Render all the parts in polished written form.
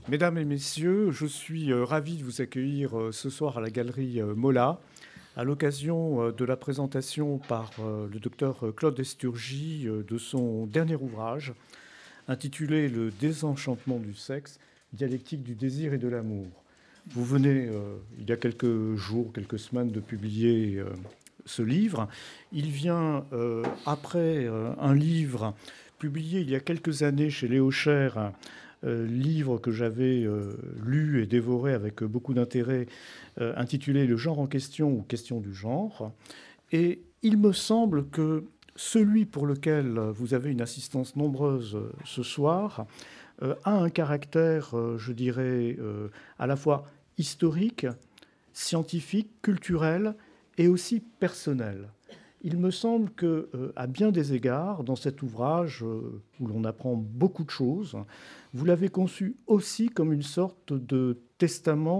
Mesdames et messieurs, je suis ravi de vous accueillir ce soir à la galerie Mola, à l'occasion de la présentation par le docteur Claude Esturgi de son dernier ouvrage, intitulé Le désenchantement du sexe, dialectique du désir et de l'amour. Vous venez, il y a quelques jours, quelques semaines, de publier ce livre. Il vient après un livre publié il y a quelques années chez Léo Cher, livre que j'avais lu et dévoré avec beaucoup d'intérêt, intitulé Le genre en question ou question du genre. Et il me semble que celui pour lequel vous avez une assistance nombreuse ce soir a un caractère, je dirais, à la fois historique, scientifique, culturel et aussi personnel. Il me semble que, à bien des égards, dans cet ouvrage où l'on apprend beaucoup de choses, vous l'avez conçu aussi comme une sorte de testament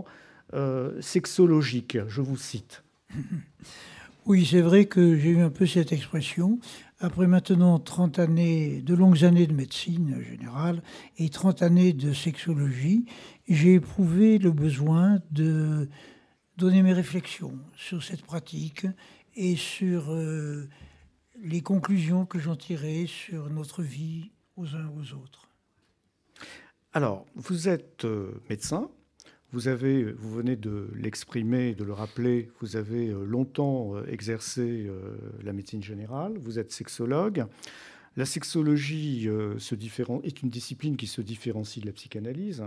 sexologique. Je vous cite. Oui, c'est vrai que j'ai eu un peu cette expression. Après maintenant 30 années, de longues années de médecine générale et 30 années de sexologie, j'ai éprouvé le besoin de donner mes réflexions sur cette pratique et sur les conclusions que j'en tirais sur notre vie aux uns aux autres. Alors, vous êtes médecin. Vous venez de l'exprimer, de le rappeler, vous avez longtemps exercé la médecine générale, vous êtes sexologue. La sexologie est une discipline qui se différencie de la psychanalyse.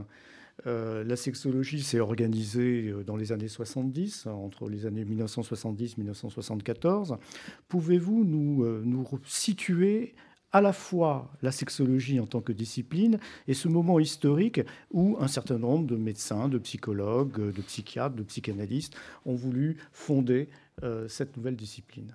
La sexologie s'est organisée dans les années 70, entre les années 1970 et 1974. Pouvez-vous nous situer à la fois la sexologie en tant que discipline et ce moment historique où un certain nombre de médecins, de psychologues, de psychiatres, de psychanalystes ont voulu fonder cette nouvelle discipline?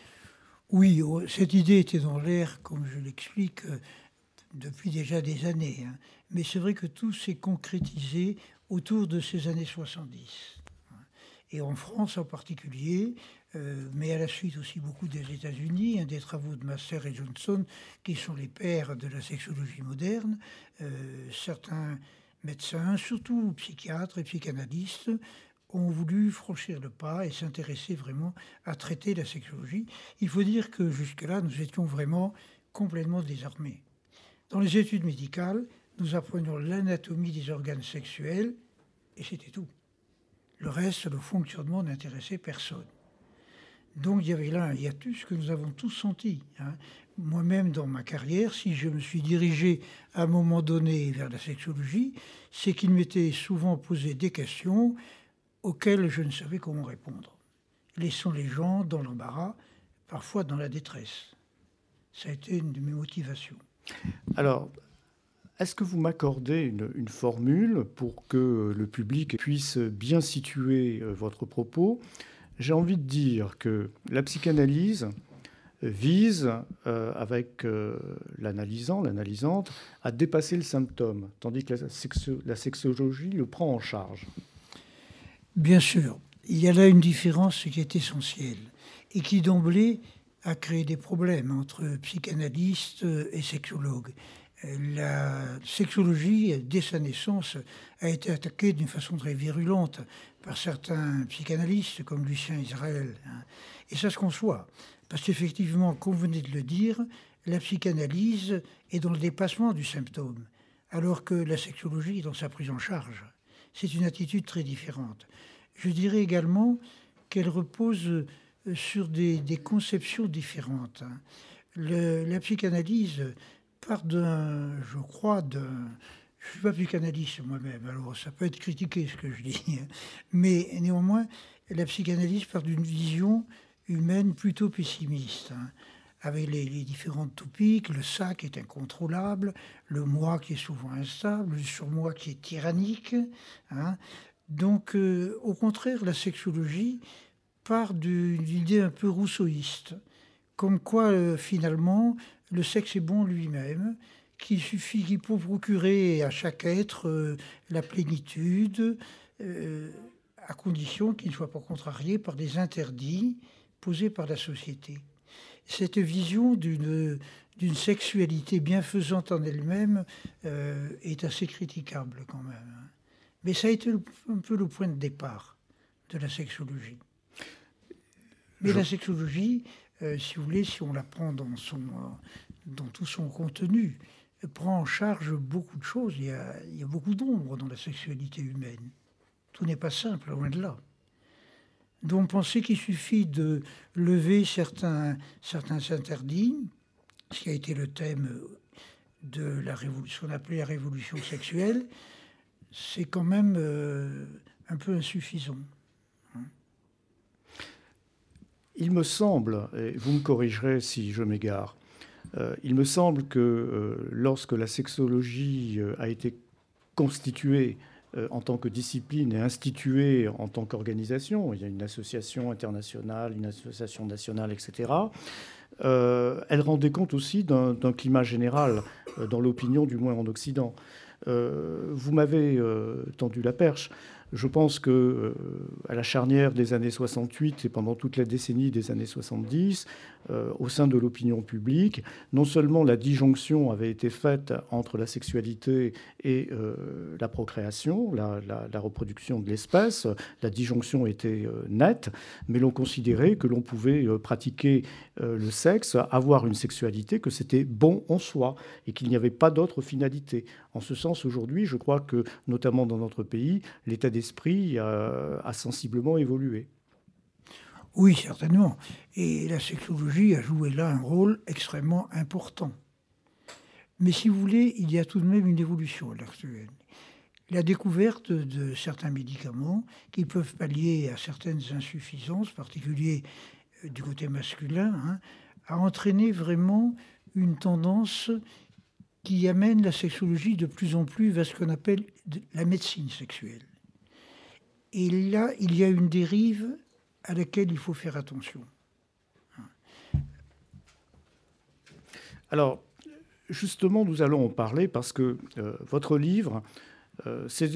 Oui, cette idée était dans l'air, comme je l'explique, depuis déjà des années. Mais c'est vrai que tout s'est concrétisé autour de ces années 70. Et en France en particulier, mais à la suite aussi beaucoup des États-Unis, des travaux de Master et Johnson, qui sont les pères de la sexologie moderne. Certains médecins, surtout psychiatres et psychanalystes, ont voulu franchir le pas et s'intéresser vraiment à traiter la sexologie. Il faut dire que jusque-là, nous étions vraiment complètement désarmés. Dans les études médicales, nous apprenions l'anatomie des organes sexuels et c'était tout. Le reste, le fonctionnement n'intéressait personne. Donc il y avait là un hiatus que nous avons tous senti. Moi-même, dans ma carrière, si je me suis dirigé à un moment donné vers la sexologie, c'est qu'il m'était souvent posé des questions auxquelles je ne savais comment répondre. Laissons les gens dans l'embarras, parfois dans la détresse. Ça a été une de mes motivations. Alors, est-ce que vous m'accordez une formule pour que le public puisse bien situer votre propos? J'ai envie de dire que la psychanalyse vise, avec l'analysante, à dépasser le symptôme, tandis que la sexologie le prend en charge. Bien sûr, il y a là une différence qui est essentielle et qui d'emblée a créé des problèmes entre psychanalystes et sexologues. La sexologie, dès sa naissance, a été attaquée d'une façon très virulente par certains psychanalystes comme Lucien Israël. Et ça se conçoit, parce qu'effectivement, comme vous venez de le dire, la psychanalyse est dans le dépassement du symptôme, alors que la sexologie est dans sa prise en charge. C'est une attitude très différente. Je dirais également qu'elle repose sur des conceptions différentes. La psychanalyse part je ne suis pas psychanalyste moi-même, alors ça peut être critiqué ce que je dis, mais néanmoins, la psychanalyse part d'une vision humaine plutôt pessimiste, avec les différentes topiques, le ça qui est incontrôlable, le moi qui est souvent instable, le surmoi qui est tyrannique. Donc, au contraire, la sexologie part d'une idée un peu rousseauiste, comme quoi, finalement, le sexe est bon lui-même, qu'il peut procurer à chaque être la plénitude, à condition qu'il ne soit pas contrarié par des interdits posés par la société. Cette vision d'une d'une sexualité bienfaisante en elle-même est assez critiquable quand même. Mais ça a été un peu le point de départ de la sexologie. Mais la sexologie, si vous voulez, si on la prend dans tout son contenu, prend en charge beaucoup de choses. Il y a beaucoup d'ombre dans la sexualité humaine. Tout n'est pas simple, loin de là. Donc penser qu'il suffit de lever certains interdits, ce qui a été le thème de ce qu'on appelait la révolution sexuelle, c'est quand même un peu insuffisant. Il me semble, et vous me corrigerez si je m'égare, il me semble que lorsque la sexologie a été constituée en tant que discipline et instituée en tant qu'organisation, il y a une association internationale, une association nationale, etc., elle rendait compte aussi d'un climat général dans l'opinion, du moins en Occident. Vous m'avez tendu la perche. Je pense que à la charnière des années 68 et pendant toute la décennie des années 70, au sein de l'opinion publique, non seulement la disjonction avait été faite entre la sexualité et la procréation, la reproduction de l'espèce, la disjonction était nette, mais l'on considérait que l'on pouvait pratiquer le sexe, avoir une sexualité, que c'était bon en soi et qu'il n'y avait pas d'autre finalité. En ce sens, aujourd'hui, je crois que, notamment dans notre pays, l'état d'esprit a sensiblement évolué. Oui, certainement. Et la sexologie a joué là un rôle extrêmement important. Mais si vous voulez, il y a tout de même une évolution à l'heure actuelle. La découverte de certains médicaments qui peuvent pallier à certaines insuffisances, en particulier du côté masculin, a entraîné vraiment une tendance qui amène la sexologie de plus en plus vers ce qu'on appelle la médecine sexuelle. Et là, il y a une dérive à laquelle il faut faire attention. Alors, justement, nous allons en parler parce que votre livre, c'est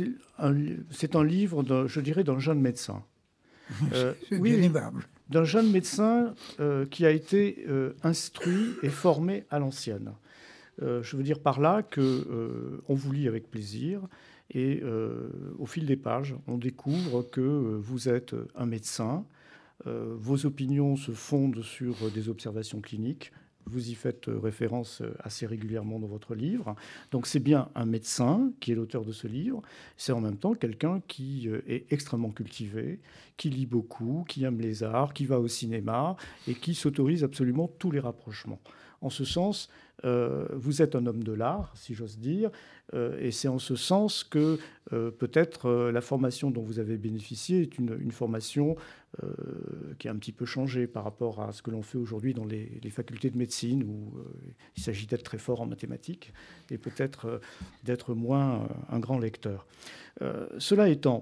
un livre, je dirais, d'un jeune médecin. C'est bien aimable. D'un jeune médecin qui a été instruit et formé à l'ancienne. Je veux dire par là qu'on vous lit avec plaisir et au fil des pages, on découvre que vous êtes un médecin. Vos opinions se fondent sur des observations cliniques. Vous y faites référence assez régulièrement dans votre livre. Donc c'est bien un médecin qui est l'auteur de ce livre. C'est en même temps quelqu'un qui est extrêmement cultivé, qui lit beaucoup, qui aime les arts, qui va au cinéma et qui s'autorise absolument tous les rapprochements. En ce sens, vous êtes un homme de l'art, si j'ose dire, et c'est en ce sens que peut-être la formation dont vous avez bénéficié est une formation qui a un petit peu changé par rapport à ce que l'on fait aujourd'hui dans les facultés de médecine, où il s'agit d'être très fort en mathématiques et peut-être d'être moins un grand lecteur. Cela étant,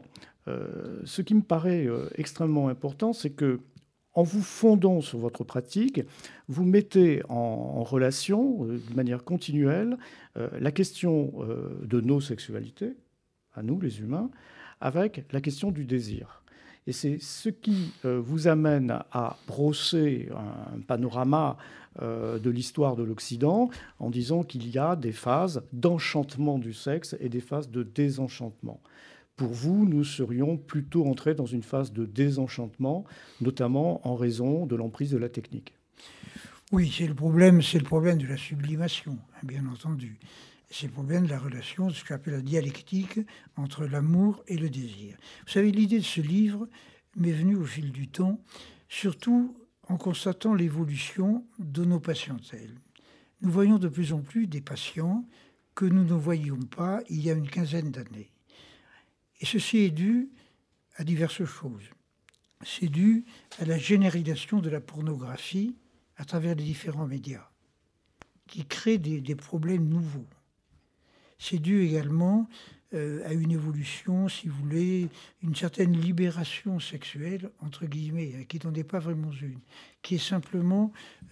ce qui me paraît extrêmement important, c'est que en vous fondant sur votre pratique, vous mettez en relation, de manière continuelle, la question de nos sexualités, à nous les humains, avec la question du désir. Et c'est ce qui vous amène à brosser un panorama de l'histoire de l'Occident en disant qu'il y a des phases d'enchantement du sexe et des phases de désenchantement. Pour vous, nous serions plutôt entrés dans une phase de désenchantement, notamment en raison de l'emprise de la technique. Oui, c'est le problème de la sublimation, bien entendu. C'est le problème de la relation, de ce qu'on appelle la dialectique entre l'amour et le désir. Vous savez, l'idée de ce livre m'est venue au fil du temps, surtout en constatant l'évolution de nos patientèles. Nous voyons de plus en plus des patients que nous ne voyions pas il y a une quinzaine d'années. Et ceci est dû à diverses choses. C'est dû à la généralisation de la pornographie à travers les différents médias, qui créent des problèmes nouveaux. C'est dû également à une évolution, si vous voulez, une certaine libération sexuelle, entre guillemets, qui n'en est pas vraiment une, qui est simplement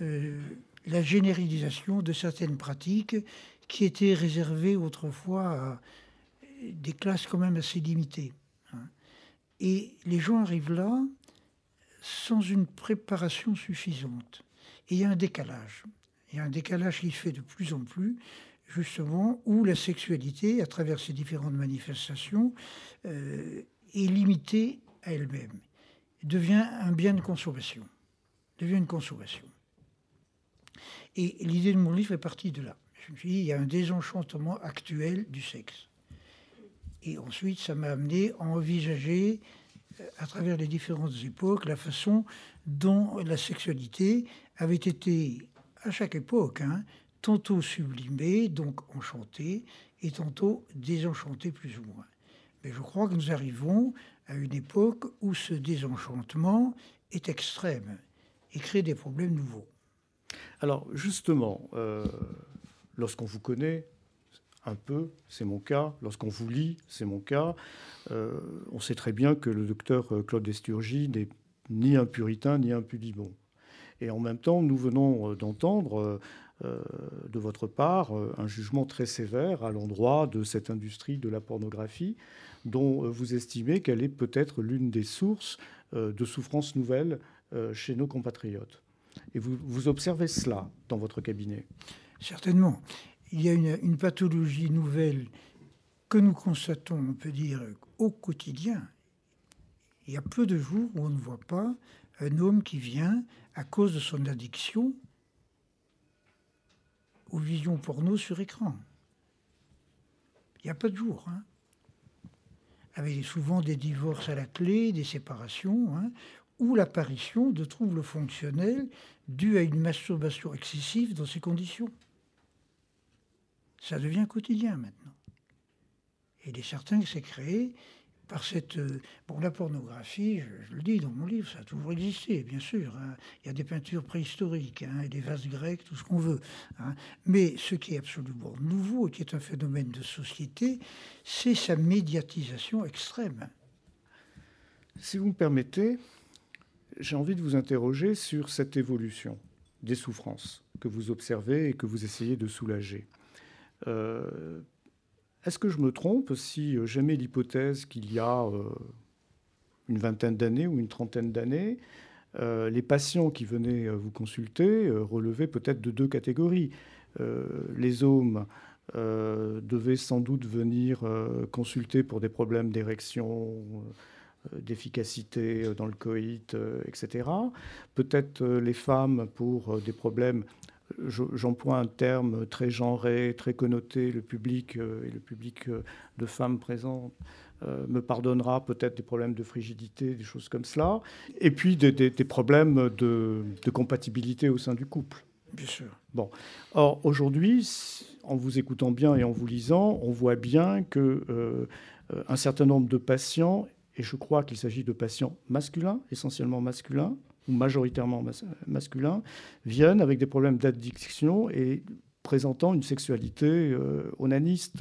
la généralisation de certaines pratiques qui étaient réservées autrefois à des classes quand même assez limitées. Et les gens arrivent là sans une préparation suffisante. Et il y a un décalage. Il y a un décalage qui se fait de plus en plus, justement, où la sexualité, à travers ses différentes manifestations, est limitée à elle-même, devient un bien de consommation, devient une consommation. Et l'idée de mon livre est partie de là. Je me suis dit, il y a un désenchantement actuel du sexe. Et ensuite, ça m'a amené à envisager, à travers les différentes époques, la façon dont la sexualité avait été, à chaque époque, tantôt sublimée, donc enchantée, et tantôt désenchantée plus ou moins. Mais je crois que nous arrivons à une époque où ce désenchantement est extrême et crée des problèmes nouveaux. Alors justement, lorsqu'on vous connaît un peu, c'est mon cas, lorsqu'on vous lit, c'est mon cas, on sait très bien que le docteur Claude Desturgy n'est ni un puritain ni un pudibond. Et en même temps, nous venons d'entendre de votre part un jugement très sévère à l'endroit de cette industrie de la pornographie, dont vous estimez qu'elle est peut-être l'une des sources de souffrances nouvelles chez nos compatriotes. Et vous observez cela dans votre cabinet? Certainement. Il y a une pathologie nouvelle que nous constatons, on peut dire, au quotidien. Il y a peu de jours où on ne voit pas un homme qui vient, à cause de son addiction, aux visions porno sur écran. Il n'y a pas de jour. Avec souvent des divorces à la clé, des séparations, ou l'apparition de troubles fonctionnels dus à une masturbation excessive dans ces conditions. Ça devient quotidien maintenant. Et il est certain que c'est créé par cette... Bon, la pornographie, je le dis dans mon livre, ça a toujours existé, bien sûr. Il y a des peintures préhistoriques, et des vases grecs, tout ce qu'on veut. Mais ce qui est absolument nouveau, qui est un phénomène de société, c'est sa médiatisation extrême. Si vous me permettez, j'ai envie de vous interroger sur cette évolution des souffrances que vous observez et que vous essayez de soulager. Est-ce que je me trompe si j'émets l'hypothèse qu'il y a une vingtaine d'années ou une trentaine d'années, les patients qui venaient vous consulter relevaient peut-être de deux catégories. Les hommes devaient sans doute venir consulter pour des problèmes d'érection, d'efficacité dans le coït, etc. Peut-être les femmes pour des problèmes... J'emploie un terme très genré, très connoté. Le public et le public de femmes présentes me pardonnera, peut-être des problèmes de frigidité, des choses comme cela. Et puis des problèmes de compatibilité au sein du couple. Bien sûr. Bon. Or, aujourd'hui, en vous écoutant bien et en vous lisant, on voit bien qu'un certain nombre de patients, et je crois qu'il s'agit de patients masculins, essentiellement masculins, ou majoritairement masculins, viennent avec des problèmes d'addiction et présentant une sexualité onaniste.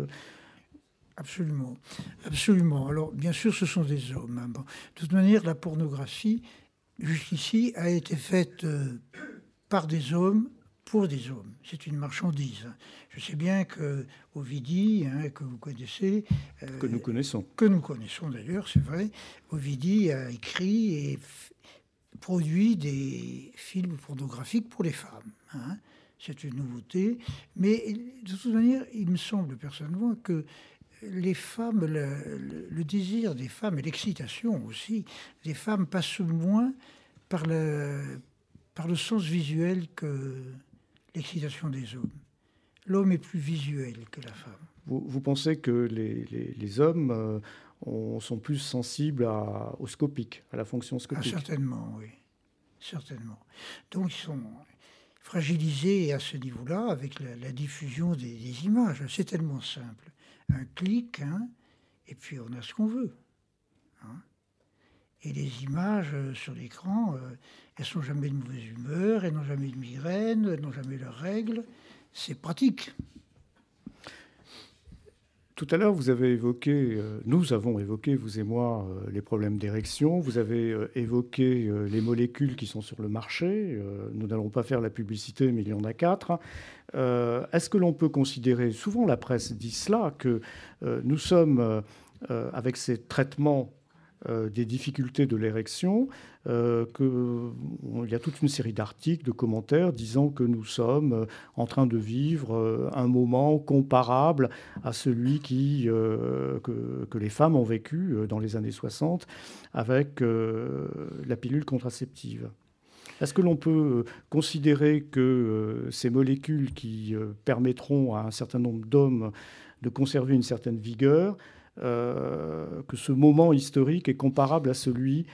Absolument. Absolument. Alors, bien sûr, ce sont des hommes. Bon. De toute manière, la pornographie, jusqu'ici, a été faite par des hommes pour des hommes. C'est une marchandise. Je sais bien que Ovidie, que vous connaissez... que nous connaissons. Que nous connaissons d'ailleurs, c'est vrai. Ovidie a écrit et produit des films pornographiques pour les femmes. C'est une nouveauté. Mais de toute manière, il me semble personnellement que les femmes, le désir des femmes et l'excitation aussi des femmes passe moins par le sens visuel que l'excitation des hommes. L'homme est plus visuel que la femme. Vous pensez que les hommes... sont plus sensibles au scopique, à la fonction scopique. Certainement, oui. Certainement. Donc, ils sont fragilisés à ce niveau-là avec la diffusion des images. C'est tellement simple. Un clic, et puis on a ce qu'on veut. Et les images sur l'écran, elles sont jamais de mauvaise humeur, elles n'ont jamais de migraine, elles n'ont jamais leurs règles. C'est pratique. Tout à l'heure, vous avez évoqué, nous avons évoqué, vous et moi, les problèmes d'érection. Vous avez évoqué les molécules qui sont sur le marché. Nous n'allons pas faire la publicité, mais il y en a 4. Est-ce que l'on peut considérer, souvent la presse dit cela, que nous sommes, avec ces traitements des difficultés de l'érection, il y a toute une série d'articles, de commentaires disant que nous sommes en train de vivre un moment comparable à celui que les femmes ont vécu dans les années 60 avec la pilule contraceptive. Est-ce que l'on peut considérer que ces molécules qui permettront à un certain nombre d'hommes de conserver une certaine vigueur, que ce moment historique est comparable à celui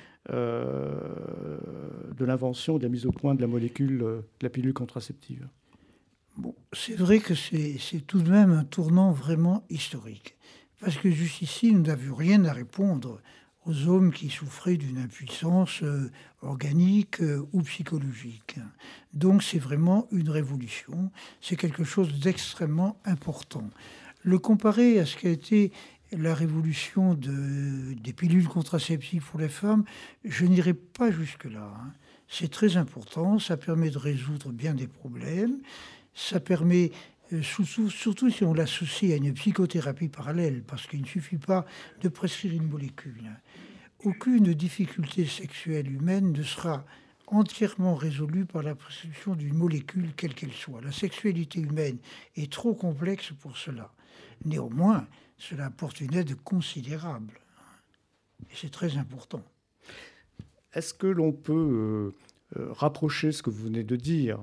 de l'invention et de la mise au point de la molécule, de la pilule contraceptive? Bon, c'est vrai que c'est tout de même un tournant vraiment historique. Parce que jusqu'ici, nous n'avions rien à répondre aux hommes qui souffraient d'une impuissance organique ou psychologique. Donc c'est vraiment une révolution, c'est quelque chose d'extrêmement important. Le comparer à ce qu'a été la révolution des pilules contraceptives pour les femmes, je n'irai pas jusque-là. C'est très important, ça permet de résoudre bien des problèmes, ça permet, surtout si on l'associe à une psychothérapie parallèle, parce qu'il ne suffit pas de prescrire une molécule. Aucune difficulté sexuelle humaine ne sera entièrement résolue par la prescription d'une molécule, quelle qu'elle soit. La sexualité humaine est trop complexe pour cela. Néanmoins, cela apporte une aide considérable. Et c'est très important. Est-ce que l'on peut rapprocher ce que vous venez de dire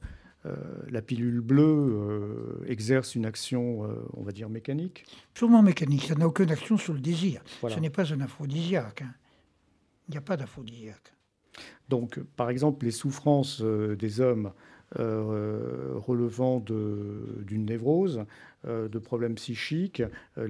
la pilule bleue exerce une action, on va dire, mécanique? Purement mécanique, ça n'a aucune action sur le désir. Voilà. Ce n'est pas un aphrodisiaque. Il n'y a pas d'aphrodisiaque. Donc, par exemple, les souffrances des hommes relevant d'une névrose, de problèmes psychiques,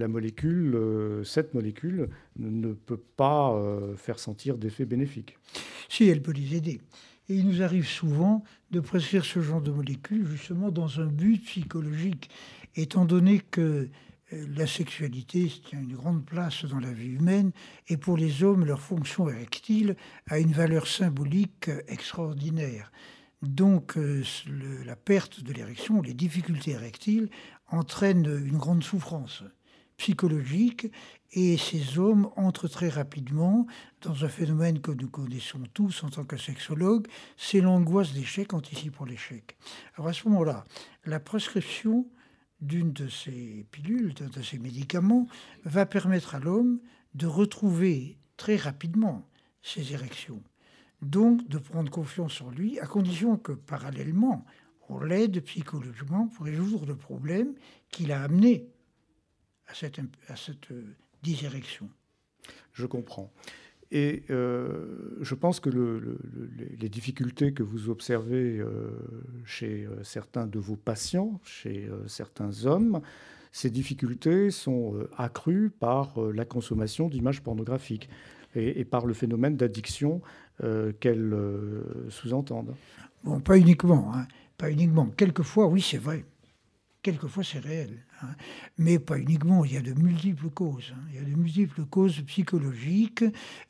cette molécule ne peut pas faire sentir d'effets bénéfiques. Si, elle peut les aider. Et il nous arrive souvent de prescrire ce genre de molécules justement dans un but psychologique, étant donné que la sexualité tient une grande place dans la vie humaine, et pour les hommes, leur fonction érectile a une valeur symbolique extraordinaire. Donc la perte de l'érection, les difficultés érectiles entraînent une grande souffrance psychologique, et ces hommes entrent très rapidement dans un phénomène que nous connaissons tous en tant que sexologues, c'est l'angoisse d'échec anticipant l'échec. Alors à ce moment-là, la prescription d'une de ces pilules, d'un de ces médicaments, va permettre à l'homme de retrouver très rapidement ses érections. Donc de prendre confiance en lui, à condition que parallèlement, on l'aide psychologiquement pour résoudre le problème qu'il a amené à cette dysérection. Je comprends. Et je pense que les difficultés que vous observez chez certains de vos patients, chez certains hommes, ces difficultés sont accrues par la consommation d'images pornographiques et par le phénomène d'addiction qu'elles sous-entendent. Bon, pas uniquement. Pas uniquement. Quelquefois, oui, c'est vrai. Quelquefois, c'est réel. Mais pas uniquement. Il y a de multiples causes. Il y a de multiples causes psychologiques,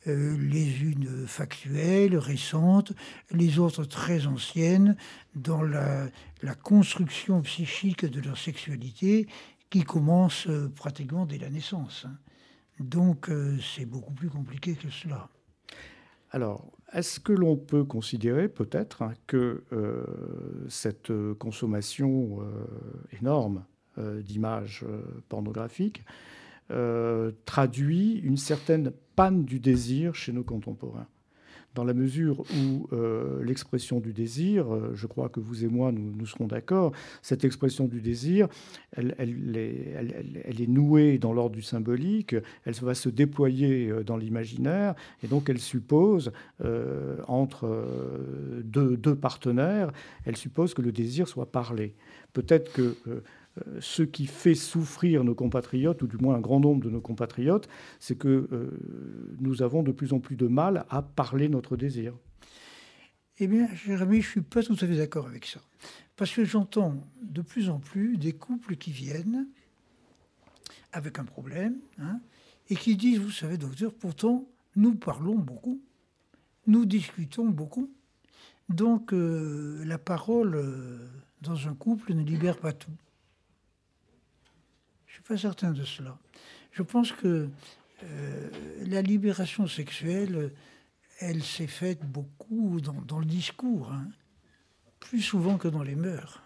les unes factuelles, récentes, les autres très anciennes, dans la construction psychique de leur sexualité qui commence pratiquement dès la naissance. Donc, c'est beaucoup plus compliqué que cela. Alors, est-ce que l'on peut considérer peut-être que cette consommation énorme d'images pornographiques traduit une certaine panne du désir chez nos contemporains? Dans la mesure où l'expression du désir, je crois que vous et moi, nous serons d'accord, cette expression du désir, elle est nouée dans l'ordre du symbolique, elle va se déployer dans l'imaginaire, et donc elle suppose, entre deux partenaires, elle suppose que le désir soit parlé. Peut-être que ce qui fait souffrir nos compatriotes, ou du moins un grand nombre de nos compatriotes, c'est que nous avons de plus en plus de mal à parler notre désir. Eh bien, Jérémy, je ne suis pas tout à fait d'accord avec ça. Parce que j'entends de plus en plus des couples qui viennent avec un problème, et qui disent, vous savez, docteur, pourtant, nous parlons beaucoup, nous discutons beaucoup. Donc, la parole dans un couple ne libère pas tout. Je ne suis pas certain de cela. Je pense que la libération sexuelle, elle s'est faite beaucoup dans le discours, hein, plus souvent que dans les mœurs.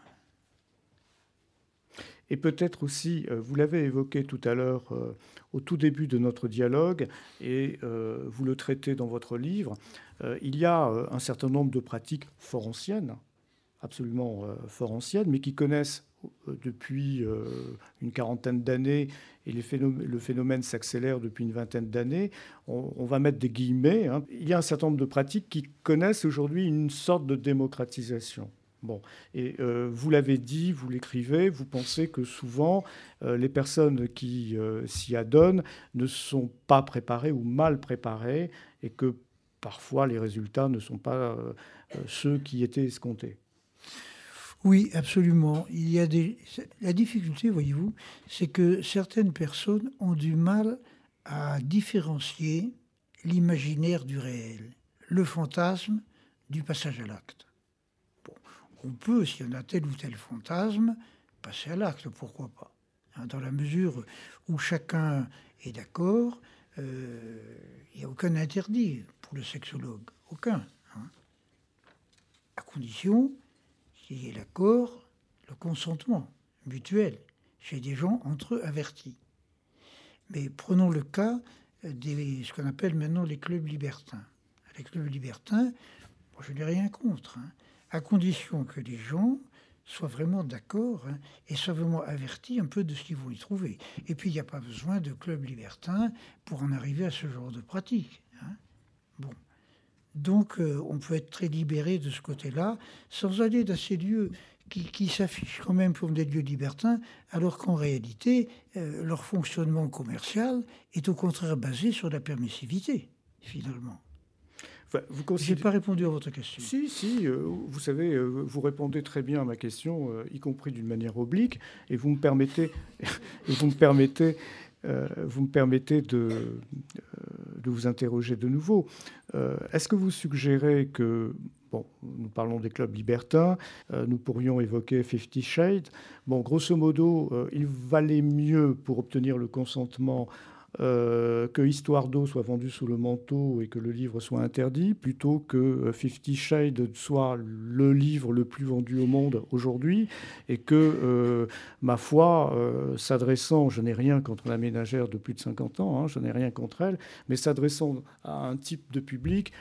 Et peut-être aussi, vous l'avez évoqué tout à l'heure au tout début de notre dialogue, et vous le traitez dans votre livre, il y a un certain nombre de pratiques fort anciennes, absolument fort anciennes, mais qui connaissent depuis une quarantaine d'années, et le phénomène s'accélère depuis une vingtaine d'années. On va mettre des guillemets, hein. Il y a un certain nombre de pratiques qui connaissent aujourd'hui une sorte de démocratisation. Bon, et vous l'avez dit, vous l'écrivez, vous pensez que souvent les personnes qui s'y adonnent ne sont pas préparées ou mal préparées, et que parfois les résultats ne sont pas ceux qui étaient escomptés. Oui, absolument. La difficulté, voyez-vous, c'est que certaines personnes ont du mal à différencier l'imaginaire du réel, le fantasme du passage à l'acte. On peut, s'il y en a tel ou tel fantasme, passer à l'acte, pourquoi pas. Hein, dans la mesure où chacun est d'accord, il n'y a aucun interdit pour le sexologue, aucun. Hein. À condition qu'il y ait l'accord, le consentement mutuel chez des gens entre eux avertis. Mais prenons le cas ce qu'on appelle maintenant les clubs libertins. Les clubs libertins, moi, je n'ai rien contre, hein, à condition que les gens soient vraiment d'accord, hein, et soient vraiment avertis un peu de ce qu'ils vont y trouver. Et puis, il n'y a pas besoin de clubs libertins pour en arriver à ce genre de pratique. Hein. Bon. Donc, on peut être très libéré de ce côté-là, sans aller dans ces lieux qui s'affichent quand même comme des lieux libertins, alors qu'en réalité, leur fonctionnement commercial est au contraire basé sur la permissivité, finalement. Enfin, Je n'ai pas répondu à votre question. Si, vous savez, vous répondez très bien à ma question, y compris d'une manière oblique, et vous me permettez, de vous interroger de nouveau. Est-ce que vous suggérez que, bon, nous parlons des clubs libertins, nous pourrions évoquer 50 Shades. Bon, grosso modo, il valait mieux pour obtenir le consentement que Histoire d'eau soit vendue sous le manteau et que le livre soit interdit, plutôt que 50 Shades soit le livre le plus vendu au monde aujourd'hui, et que, ma foi, s'adressant, je n'ai rien contre la ménagère de plus de 50 ans, hein, je n'ai rien contre elle, mais s'adressant à un type de public,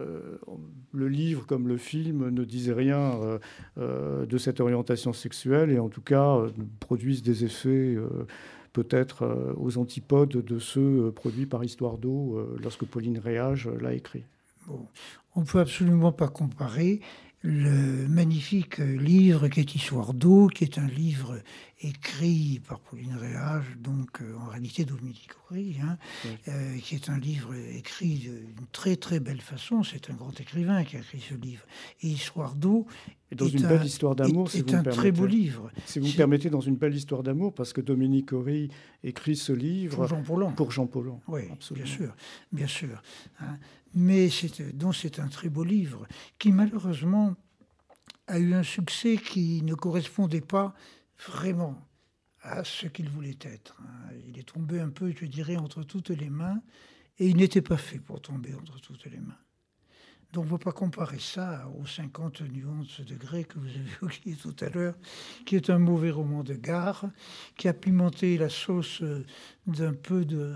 le livre comme le film ne disait rien de cette orientation sexuelle, et en tout cas produisent des effets peut-être aux antipodes de ceux produits par Histoire d'eau lorsque Pauline Réage l'a écrit. Bon, on ne peut absolument pas comparer le magnifique livre qui est Histoire d'eau, qui est un livre écrit par Pauline Réage, donc en réalité Dominique Horry, hein, oui. Qui est un livre écrit d'une très très belle façon. C'est un grand écrivain qui a écrit ce livre. Et Histoire d'eau dans une belle histoire d'amour, si vous me permettez. C'est un très beau livre. Si vous me permettez, dans une belle histoire d'amour, parce que Dominique Horry écrit ce livre pour Jean Paulhan. Oui, absolument. Bien sûr. Hein. Mais c'est un très beau livre qui, malheureusement, a eu un succès qui ne correspondait pas vraiment à ce qu'il voulait être. Il est tombé un peu, je dirais, entre toutes les mains, et il n'était pas fait pour tomber entre toutes les mains. Donc, on ne peut pas comparer ça aux 50 nuances de Grey que vous avez évoqué tout à l'heure, qui est un mauvais roman de gare, qui a pimenté la sauce d'un peu de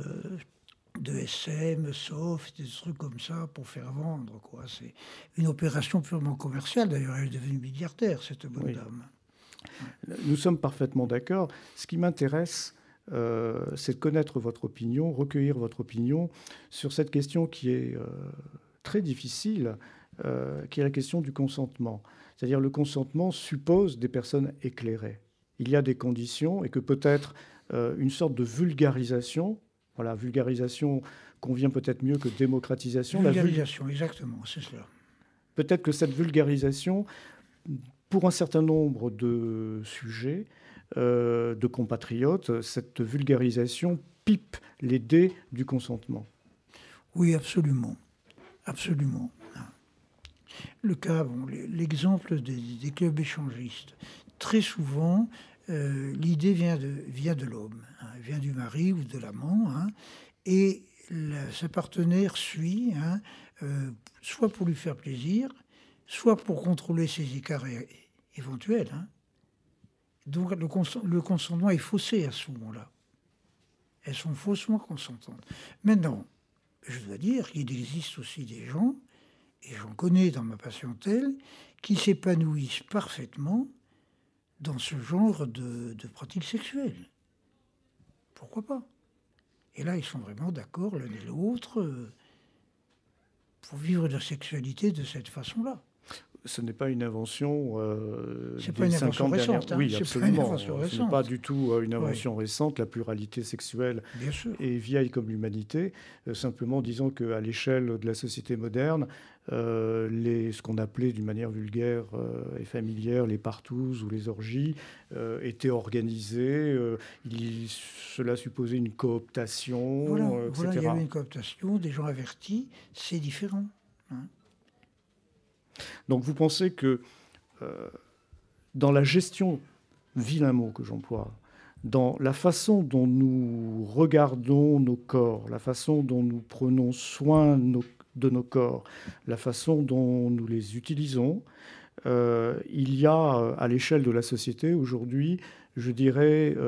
SM, soft, des trucs comme ça pour faire vendre, quoi. C'est une opération purement commerciale. D'ailleurs, elle est devenue milliardaire, cette bonne dame. Nous sommes parfaitement d'accord. Ce qui m'intéresse, c'est de connaître votre opinion, recueillir votre opinion sur cette question qui est très difficile, qui est la question du consentement. C'est-à-dire le consentement suppose des personnes éclairées. Il y a des conditions, et que peut-être une sorte de vulgarisation. Voilà, vulgarisation convient peut-être mieux que démocratisation. Vulgarisation, exactement, c'est cela. Peut-être que cette vulgarisation, pour un certain nombre de sujets, de compatriotes, cette vulgarisation pipe les dés du consentement. Oui, absolument. Absolument. Le cas, l'exemple des clubs échangistes. Très souvent, l'idée vient de l'homme, hein, vient du mari ou de l'amant, hein, et sa partenaire suit, hein, soit pour lui faire plaisir, soit pour contrôler ses écarts éventuels. Hein. Donc le consentement est faussé à ce moment-là. Elles sont faussement consentantes. Maintenant, je dois dire qu'il existe aussi des gens, et j'en connais dans ma patientèle, qui s'épanouissent parfaitement dans ce genre de pratiques sexuelles. Pourquoi pas? Et là, ils sont vraiment d'accord l'un et l'autre pour vivre leur sexualité de cette façon-là. Ce n'est pas une invention c'est pas une invention récente. Hein. Oui, c'est absolument. Pas une invention récente. Ce n'est pas du tout une invention récente. La pluralité sexuelle est vieille comme l'humanité. Simplement, disons qu'à l'échelle de la société moderne, ce qu'on appelait d'une manière vulgaire et familière les partous ou les orgies étaient organisées. Cela supposait une cooptation, etc. Voilà, il y avait une cooptation, des gens avertis. C'est différent. Hein. Donc vous pensez que dans la gestion, vilain mot que j'emploie, dans la façon dont nous regardons nos corps, la façon dont nous prenons soin de nos corps, la façon dont nous les utilisons, il y a à l'échelle de la société aujourd'hui, je dirais,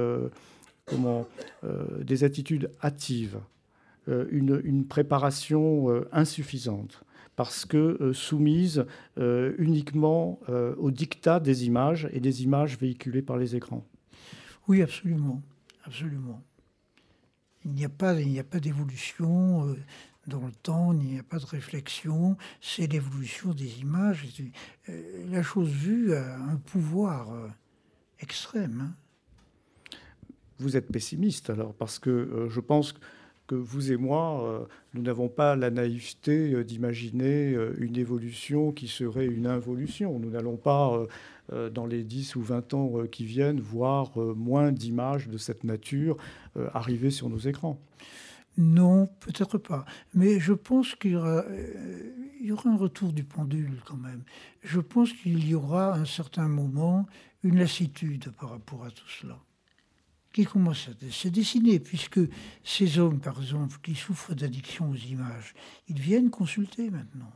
des attitudes hâtives, une préparation insuffisante, parce que soumise uniquement au diktat des images et des images véhiculées par les écrans. Oui, absolument. Absolument. Il n'y a pas d'évolution dans le temps, il n'y a pas de réflexion, c'est l'évolution des images. La chose vue a un pouvoir extrême. Hein. Vous êtes pessimiste alors, parce que je pense que vous et moi, nous n'avons pas la naïveté d'imaginer une évolution qui serait une involution. Nous n'allons pas, dans les 10 ou 20 ans qui viennent, voir moins d'images de cette nature arriver sur nos écrans. Non, peut-être pas. Mais je pense qu'il y aura un retour du pendule quand même. Je pense qu'il y aura à un certain moment une lassitude par rapport à tout cela, qui commence à se dessiner, puisque ces hommes, par exemple, qui souffrent d'addiction aux images, ils viennent consulter maintenant.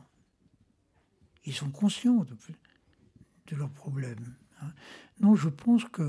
Ils sont conscients de leurs problèmes. Hein. Non, je pense que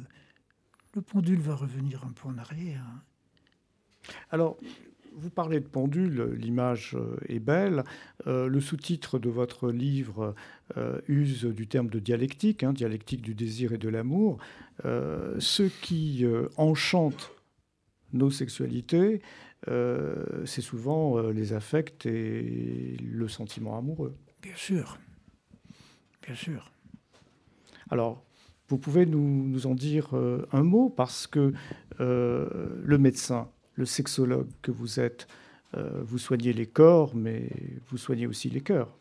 le pendule va revenir un peu en arrière. Hein. Alors, vous parlez de pendule, l'image est belle. Le sous-titre de votre livre use du terme de dialectique, hein, dialectique du désir et de l'amour. Ce qui enchante nos sexualités, c'est souvent les affects et le sentiment amoureux. Bien sûr. Bien sûr. Alors, vous pouvez nous en dire un mot, parce que le médecin, le sexologue que vous êtes, vous soignez les corps, mais vous soignez aussi les cœurs.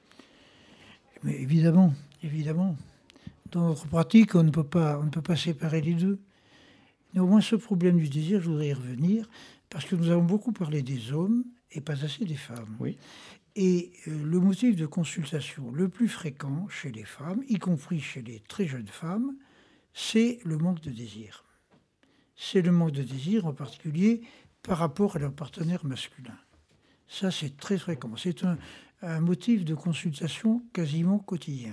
Mais évidemment, évidemment. Dans notre pratique, on ne peut pas séparer les deux. Néanmoins, ce problème du désir, je voudrais y revenir, parce que nous avons beaucoup parlé des hommes et pas assez des femmes. Oui. Et le motif de consultation le plus fréquent chez les femmes, y compris chez les très jeunes femmes, c'est le manque de désir. C'est le manque de désir, en particulier par rapport à leur partenaire masculin. Ça, c'est très fréquent. C'est un motif de consultation quasiment quotidien.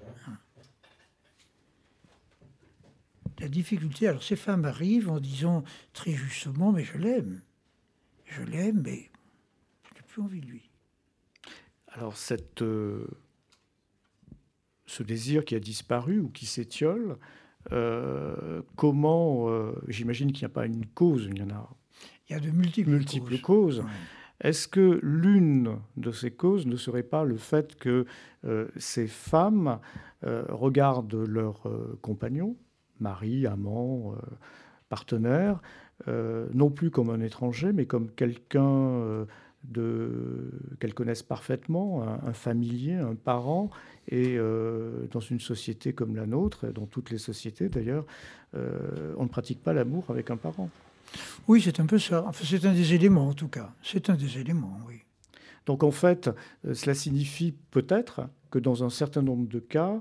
La difficulté, alors ces femmes arrivent en disant très justement, mais je l'aime, mais je n'ai plus envie de lui. Alors ce désir qui a disparu ou qui s'étiole, comment, j'imagine qu'il n'y a pas une cause, il y a de multiples causes. Ouais. Est-ce que l'une de ces causes ne serait pas le fait que ces femmes regardent leurs compagnons, mari, amant, partenaire, non plus comme un étranger, mais comme quelqu'un qu'elles connaissent parfaitement, un familier, un parent, et dans une société comme la nôtre, dans toutes les sociétés d'ailleurs, on ne pratique pas l'amour avec un parent. Oui, c'est un peu ça. Enfin, c'est un des éléments, en tout cas. C'est un des éléments, oui. Donc, en fait, cela signifie peut-être que dans un certain nombre de cas,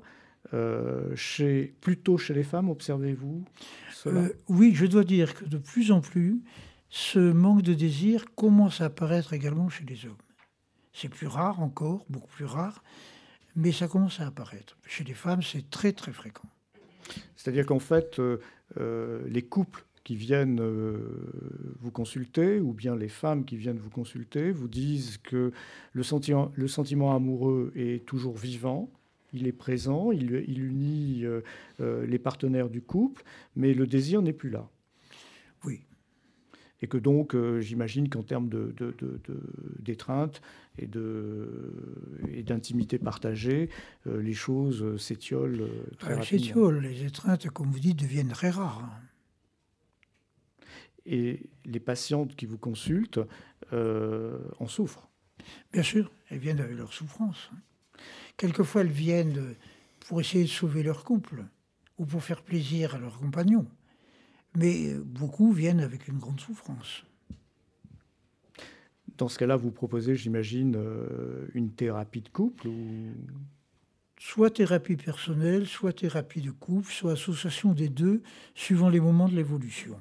plutôt chez les femmes, observez-vous cela ? Oui, je dois dire que de plus en plus, ce manque de désir commence à apparaître également chez les hommes. C'est plus rare encore, beaucoup plus rare, mais ça commence à apparaître. Chez les femmes, c'est très très fréquent. C'est-à-dire qu'en fait, les couples qui viennent vous consulter, ou bien les femmes qui viennent vous consulter, vous disent que le sentiment amoureux est toujours vivant, il est présent, il unit les partenaires du couple, mais le désir n'est plus là. Oui. Et que donc, j'imagine qu'en termes d'étreinte et d'intimité partagée, les choses s'étiolent très rapidement. S'étiolent, les étreintes, comme vous dites, deviennent très rares. Et les patientes qui vous consultent en souffrent. Bien sûr, elles viennent avec leur souffrance. Quelquefois, elles viennent pour essayer de sauver leur couple ou pour faire plaisir à leur compagnon. Mais beaucoup viennent avec une grande souffrance. Dans ce cas-là, vous proposez, j'imagine, une thérapie de couple ou... Soit thérapie personnelle, soit thérapie de couple, soit association des deux, suivant les moments de l'évolution.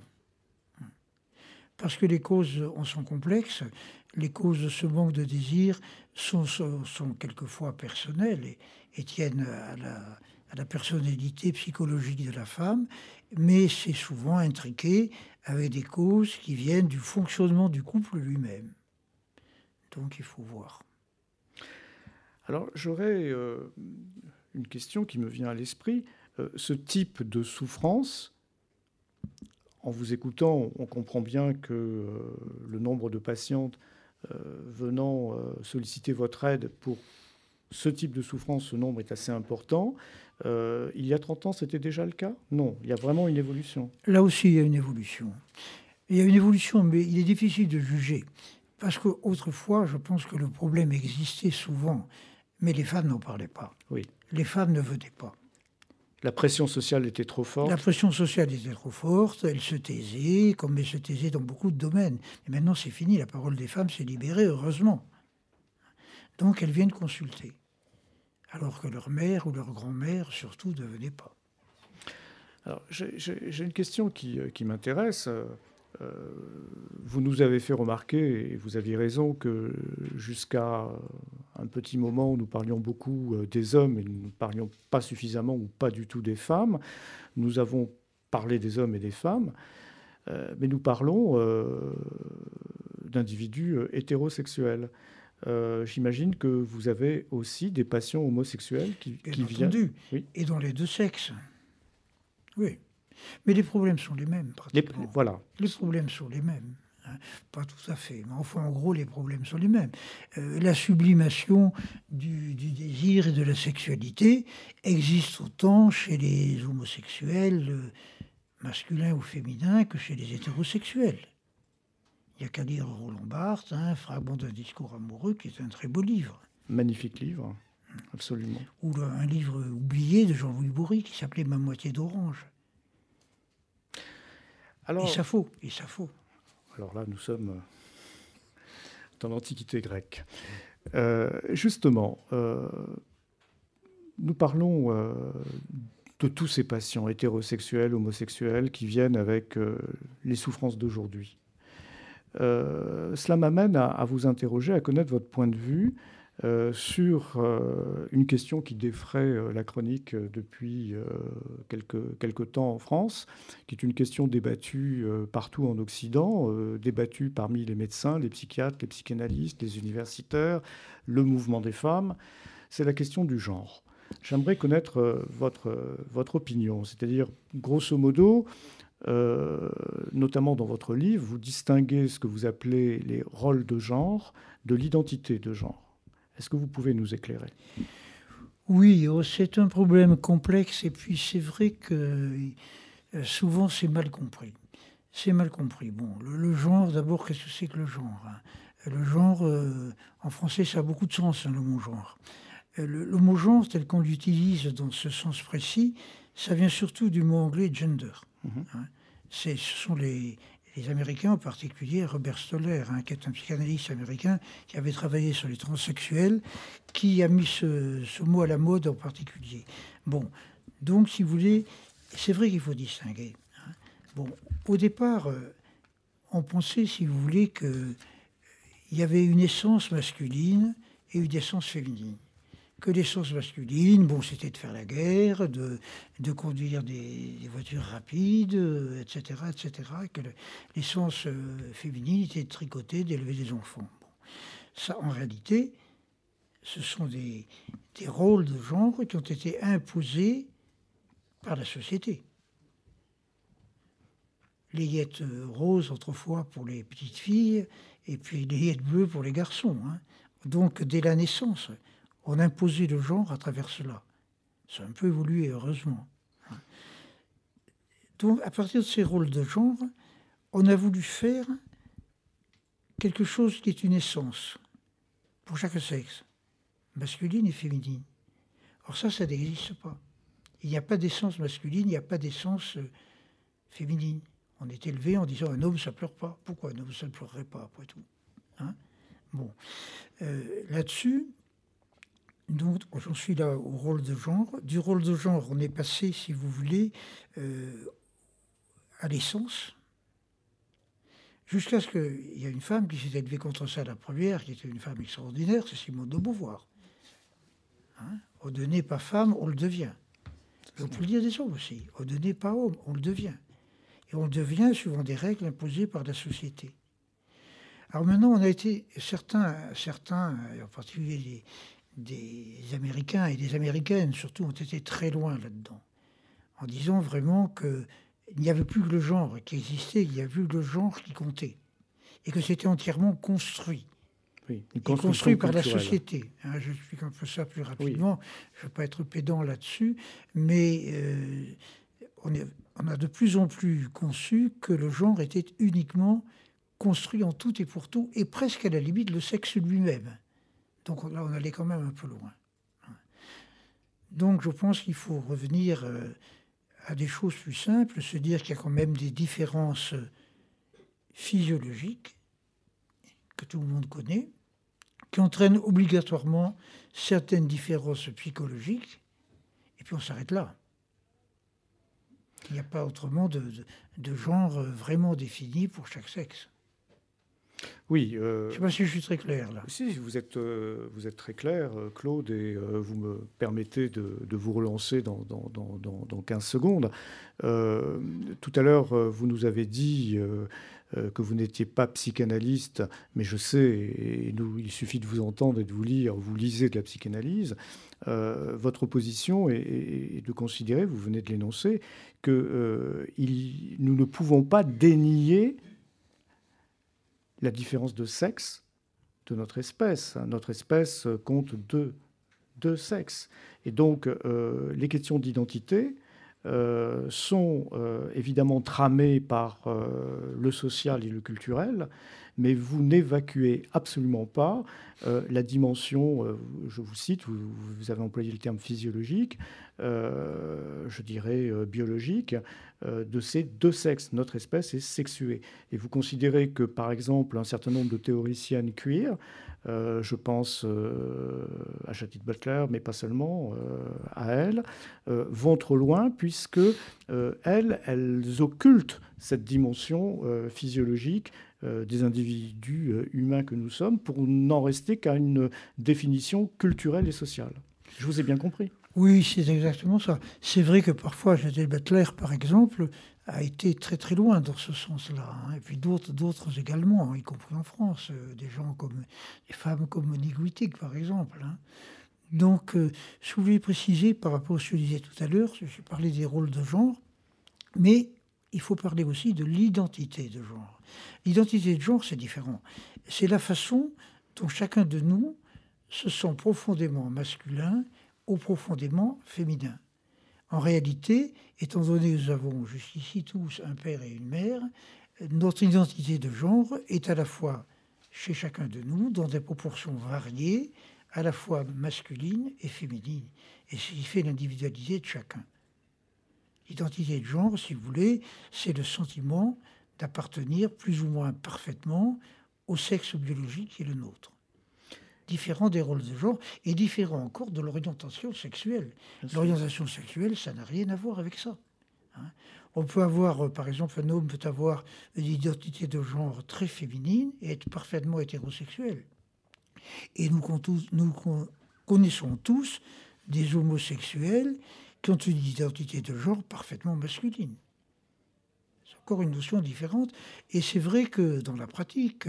Parce que les causes en sont complexes, les causes de ce manque de désir sont quelquefois personnelles et tiennent à la personnalité psychologique de la femme, mais c'est souvent intriqué avec des causes qui viennent du fonctionnement du couple lui-même. Donc il faut voir. Alors j'aurais une question qui me vient à l'esprit. Ce type de souffrance, en vous écoutant, on comprend bien que le nombre de patientes venant solliciter votre aide pour ce type de souffrance, ce nombre est assez important. Il y a 30 ans, c'était déjà le cas? Non, il y a vraiment une évolution. Là aussi, il y a une évolution. Il y a une évolution, mais il est difficile de juger. Parce qu'autrefois, je pense que le problème existait souvent, mais les femmes n'en parlaient pas. Oui. Les femmes ne venaient pas. La pression sociale était trop forte. La pression sociale était trop forte, elle se taisait, comme elle se taisait dans beaucoup de domaines. Mais maintenant, c'est fini, la parole des femmes s'est libérée, heureusement. Donc, elles viennent consulter. Alors que leur mère ou leur grand-mère, surtout, ne venaient pas. Alors, j'ai une question qui m'intéresse. Vous nous avez fait remarquer, et vous aviez raison, que jusqu'à un petit moment où nous parlions beaucoup des hommes et nous ne parlions pas suffisamment ou pas du tout des femmes, nous avons parlé des hommes et des femmes, mais nous parlons d'individus hétérosexuels. J'imagine que vous avez aussi des patients homosexuels qui viennent. Oui. Et dans les deux sexes. Oui. Mais les problèmes sont les mêmes, pratiquement. Voilà. Les problèmes sont les mêmes. Pas tout à fait, mais enfin, en gros, les problèmes sont les mêmes. La sublimation du désir et de la sexualité existe autant chez les homosexuels, masculins ou féminins, que chez les hétérosexuels. Il n'y a qu'à lire Roland Barthes, Fragment d'un discours amoureux, qui est un très beau livre. Magnifique livre, absolument. Ou un livre oublié de Jean-Louis Bourri qui s'appelait Ma moitié d'orange. Alors, et ça faut. Alors là, nous sommes dans l'Antiquité grecque. Justement, nous parlons de tous ces patients hétérosexuels, homosexuels, qui viennent avec les souffrances d'aujourd'hui. Cela m'amène à vous interroger, à connaître votre point de vue sur une question qui défraie la chronique depuis quelque temps en France, qui est une question débattue partout en Occident, débattue parmi les médecins, les psychiatres, les psychanalystes, les universitaires, le mouvement des femmes. C'est la question du genre. J'aimerais connaître votre opinion, c'est-à-dire, grosso modo, notamment dans votre livre, vous distinguez ce que vous appelez les rôles de genre de l'identité de genre. Est-ce que vous pouvez nous éclairer? Oui, c'est un problème complexe et puis c'est vrai que souvent c'est mal compris. C'est mal compris. Bon, le genre, d'abord, qu'est-ce que c'est que le genre? Le genre, en français, ça a beaucoup de sens, le mot genre. Le mot genre, tel qu'on l'utilise dans ce sens précis, ça vient surtout du mot anglais gender. Ce sont les Américains, en particulier Robert Stoller, qui est un psychanalyste américain qui avait travaillé sur les transsexuels, qui a mis ce mot à la mode en particulier. Bon, donc, si vous voulez, c'est vrai qu'il faut distinguer. Bon, au départ, on pensait, si vous voulez, qu'il y avait une essence masculine et une essence féminine. Que l'essence masculine, bon, c'était de faire la guerre, de conduire des voitures rapides, etc., etc. Et que l'essence féminine était de tricoter, d'élever des enfants. Bon. Ça, en réalité, ce sont des rôles de genre qui ont été imposés par la société. Layette rose autrefois pour les petites filles, et puis layette bleue pour les garçons. Hein. Donc, dès la naissance, on a imposé le genre à travers cela. Ça a un peu évolué, heureusement. Donc, à partir de ces rôles de genre, on a voulu faire quelque chose qui est une essence pour chaque sexe, masculine et féminine. Or ça n'existe pas. Il n'y a pas d'essence masculine, il n'y a pas d'essence féminine. On est élevé en disant un homme, ça ne pleure pas. Pourquoi un homme, ça ne pleurerait pas, après tout, hein? Bon. Là-dessus, donc, j'en suis là au rôle de genre. Du rôle de genre, on est passé, si vous voulez, à l'essence, jusqu'à ce qu'il y ait une femme qui s'est élevée contre ça, la première, qui était une femme extraordinaire, c'est Simone de Beauvoir. Hein, on ne naît pas femme, on le devient. Et on peut le dire des hommes aussi. On ne naît pas homme, on le devient. Et on le devient suivant des règles imposées par la société. Alors maintenant, on a été, certains en particulier des Américains et des Américaines, surtout, ont été très loin là-dedans, en disant vraiment qu'il n'y avait plus que le genre qui existait, il n'y avait plus que le genre qui comptait, et que c'était entièrement construit. Oui, et construit par la société. Hein, je explique un peu ça plus rapidement. Oui. Je ne veux pas être pédant là-dessus, mais on a de plus en plus conçu que le genre était uniquement construit en tout et pour tout, et presque à la limite le sexe lui-même. Donc là, on allait quand même un peu loin. Donc je pense qu'il faut revenir à des choses plus simples, se dire qu'il y a quand même des différences physiologiques que tout le monde connaît, qui entraînent obligatoirement certaines différences psychologiques, et puis on s'arrête là. Il n'y a pas autrement de genre vraiment défini pour chaque sexe. Oui. Je ne sais pas si je suis très clair, là. Si, vous êtes très clair, Claude, et vous me permettez de vous relancer dans 15 secondes. Tout à l'heure, vous nous avez dit que vous n'étiez pas psychanalyste, mais je sais, et il suffit de vous entendre et de vous lire, vous lisez de la psychanalyse. Votre position est de considérer, vous venez de l'énoncer, que nous ne pouvons pas dénier la différence de sexe de notre espèce. Notre espèce compte deux sexes. Et donc, les questions d'identité sont évidemment tramées par le social et le culturel, mais vous n'évacuez absolument pas la dimension, je vous cite, vous avez employé le terme physiologique, je dirais biologique, de ces deux sexes. Notre espèce est sexuée. Et vous considérez que, par exemple, un certain nombre de théoriciennes queer, je pense à Judith Butler, mais pas seulement à elle, vont trop loin puisque elles occultent cette dimension physiologique des individus humains que nous sommes pour n'en rester qu'à une définition culturelle et sociale. Je vous ai bien compris. Oui, c'est exactement ça. C'est vrai que parfois, Judith Butler, par exemple, a été très très loin dans ce sens-là. Hein. Et puis d'autres également, y compris en France, des femmes comme Monique Wittig, par exemple. Hein. Donc, je voulais préciser par rapport à ce que je disais tout à l'heure, j'ai parlé des rôles de genre, mais il faut parler aussi de l'identité de genre. L'identité de genre, c'est différent. C'est la façon dont chacun de nous se sent profondément masculin ou profondément féminin. En réalité, étant donné que nous avons jusqu'ici tous un père et une mère, notre identité de genre est à la fois chez chacun de nous, dans des proportions variées, à la fois masculine et féminine. Et c'est ce qui fait l'individualité de chacun. L'identité de genre, si vous voulez, c'est le sentiment d'appartenir plus ou moins parfaitement au sexe biologique qui est le nôtre. Différent des rôles de genre et différent encore de l'orientation sexuelle. L'orientation sexuelle, ça n'a rien à voir avec ça. hein. On peut avoir, par exemple, un homme peut avoir une identité de genre très féminine et être parfaitement hétérosexuel. Et nous connaissons tous des homosexuels qui ont une identité de genre parfaitement masculine. C'est encore une notion différente. Et c'est vrai que dans la pratique,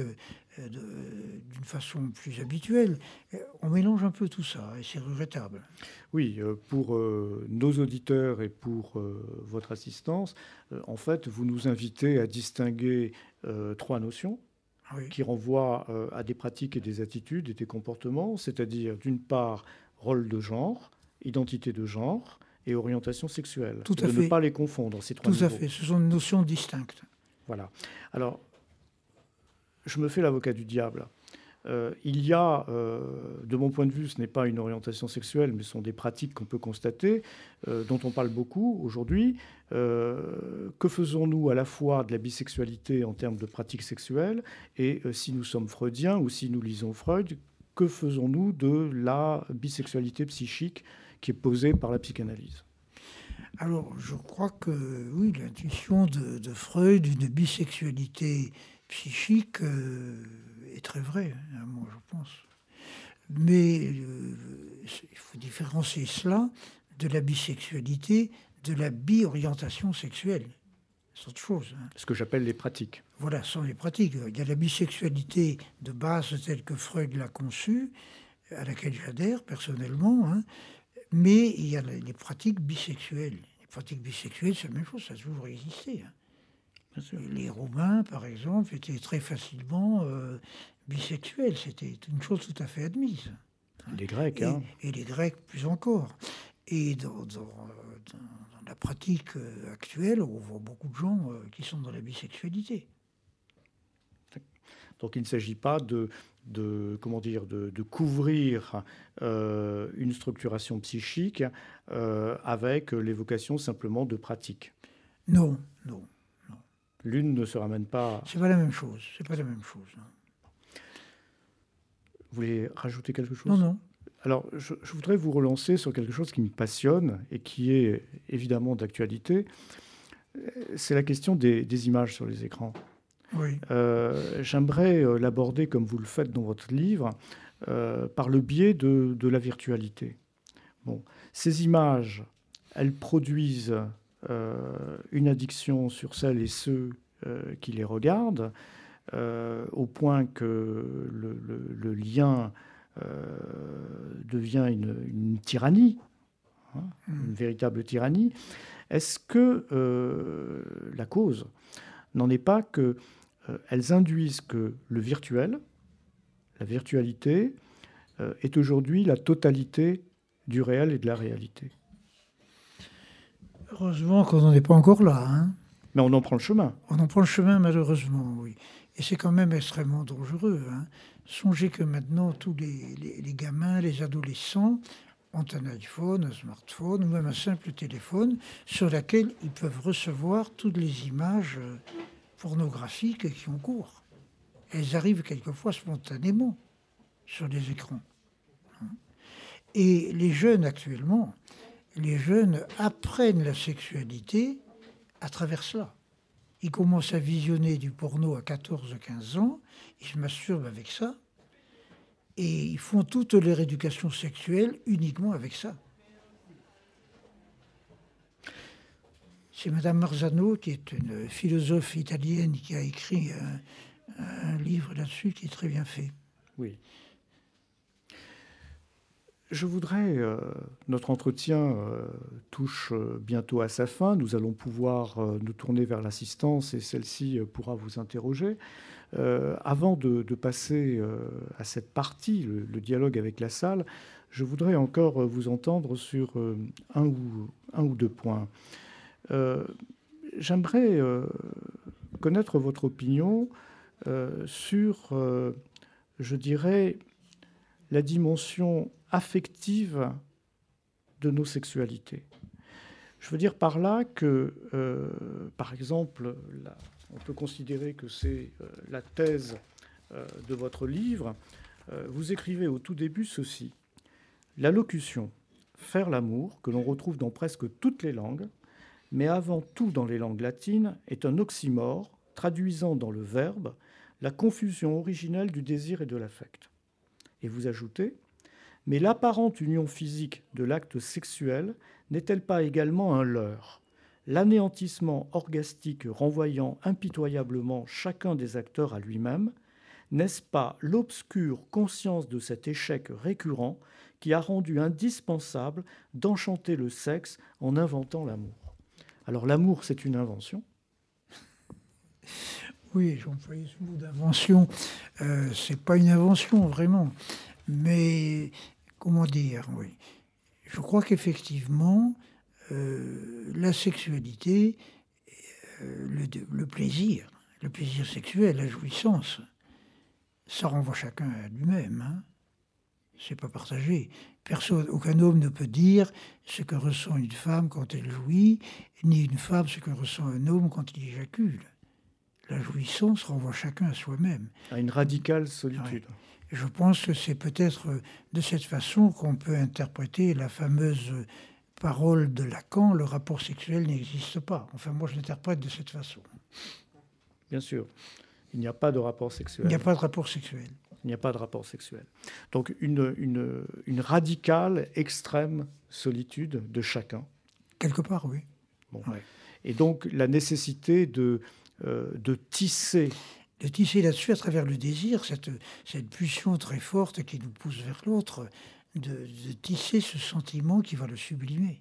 d'une façon plus habituelle, on mélange un peu tout ça et c'est regrettable. Oui, pour nos auditeurs et pour votre assistance, en fait, vous nous invitez à distinguer trois notions Oui, qui renvoient à des pratiques et des attitudes et des comportements, c'est-à-dire d'une part rôle de genre, identité de genre et orientation sexuelle, tout et à de ne fait. pas les confondre, ces trois Tout à niveaux. fait. Ce sont des notions distinctes. Voilà. Alors, je me fais l'avocat du diable. Il y a, de mon point de vue, ce n'est pas une orientation sexuelle, mais ce sont des pratiques qu'on peut constater, dont on parle beaucoup aujourd'hui. Que faisons-nous à la fois de la bisexualité en termes de pratiques sexuelles, et si nous sommes freudiens ou si nous lisons Freud, que faisons-nous de la bisexualité psychique qui est posée par la psychanalyse? Alors, je crois que oui, l'intuition de Freud d'une bisexualité psychique est très vraie, hein, moi je pense. Mais il faut différencier cela de la bisexualité, de la bi-orientation sexuelle. C'est autre chose, hein. Ce que j'appelle les pratiques. Voilà, ce sont les pratiques. Il y a la bisexualité de base telle que Freud l'a conçue, à laquelle j'adhère personnellement, hein. Mais il y a les pratiques bisexuelles. Les pratiques bisexuelles, c'est la même chose, ça a toujours existé, hein. Bien sûr. Les Romains, par exemple, étaient très facilement bisexuels. C'était une chose tout à fait admise. Les Grecs, Et, hein. et les Grecs plus encore. Et dans la pratique actuelle, on voit beaucoup de gens qui sont dans la bisexualité. Donc il ne s'agit pas comment dire, de couvrir une structuration psychique avec l'évocation simplement de pratiques. Non, non. L'une ne se ramène pas. C'est pas la même chose. C'est pas la même chose. Non, Vous voulez rajouter quelque chose? non. Alors, je voudrais vous relancer sur quelque chose qui me passionne et qui est évidemment d'actualité. C'est la question des images sur les écrans. Oui. J'aimerais l'aborder comme vous le faites dans votre livre, par le biais de la virtualité. Bon, ces images, elles produisent une addiction sur celles et ceux qui les regardent, au point que le lien devient une tyrannie, hein, une véritable tyrannie. Est-ce que la cause n'en est pas qu'elles induisent que le virtuel, la virtualité, est aujourd'hui la totalité du réel et de la réalité? Heureusement qu'on n'en est pas encore là, hein. Mais on en prend le chemin. On en prend le chemin, malheureusement, oui. Et c'est quand même extrêmement dangereux, hein. Songez que maintenant, tous les gamins, les adolescents ont un iPhone, un smartphone, ou même un simple téléphone, sur lequel ils peuvent recevoir toutes les images pornographiques qui ont cours. Elles arrivent quelquefois spontanément sur les écrans. Et les jeunes actuellement, les jeunes apprennent la sexualité à travers cela. Ils commencent à visionner du porno à 14-15 ans, ils se masturbent avec ça, et ils font toute leur éducation sexuelle uniquement avec ça. C'est Madame Marzano, qui est une philosophe italienne, qui a écrit un livre là-dessus qui est très bien fait. Oui. Je voudrais, notre entretien touche bientôt à sa fin. Nous allons pouvoir nous tourner vers l'assistance et celle-ci pourra vous interroger. Avant de passer à cette partie, le dialogue avec la salle, je voudrais encore vous entendre sur un ou deux points. J'aimerais connaître votre opinion sur, je dirais, la dimension affective de nos sexualités. Je veux dire par là que, par exemple, on peut considérer que c'est la thèse de votre livre. Vous écrivez au tout début ceci: la locution « faire l'amour », que l'on retrouve dans presque toutes les langues, mais avant tout dans les langues latines, est un oxymore traduisant dans le verbe la confusion originelle du désir et de l'affect. Et vous ajoutez, mais l'apparente union physique de l'acte sexuel n'est-elle pas également un leurre, l'anéantissement orgastique renvoyant impitoyablement chacun des acteurs à lui-même? N'est-ce pas l'obscure conscience de cet échec récurrent qui a rendu indispensable d'enchanter le sexe en inventant l'amour? Alors l'amour, c'est une invention. Oui, j'ai employé ce mot d'invention. C'est pas une invention, vraiment. Mais, comment dire, oui. Je crois qu'effectivement, la sexualité, le plaisir sexuel, la jouissance, ça renvoie chacun à lui-même. Hein. C'est pas partagé. Personne, aucun homme ne peut dire ce que ressent une femme quand elle jouit, ni une femme ce que ressent un homme quand il éjacule. La jouissance renvoie chacun à soi-même. À une radicale solitude. Ouais. Je pense que c'est peut-être de cette façon qu'on peut interpréter la fameuse parole de Lacan, le rapport sexuel n'existe pas. Enfin, moi, je l'interprète de cette façon. Bien sûr. Il n'y a pas de rapport sexuel. Il n'y a pas de rapport sexuel. Il n'y a pas de rapport sexuel. Donc une radicale, extrême solitude de chacun. Quelque part, oui. Bon. Ouais. Et donc la nécessité de tisser... De tisser là-dessus à travers le désir, cette pulsion très forte qui nous pousse vers l'autre, de tisser ce sentiment qui va le sublimer.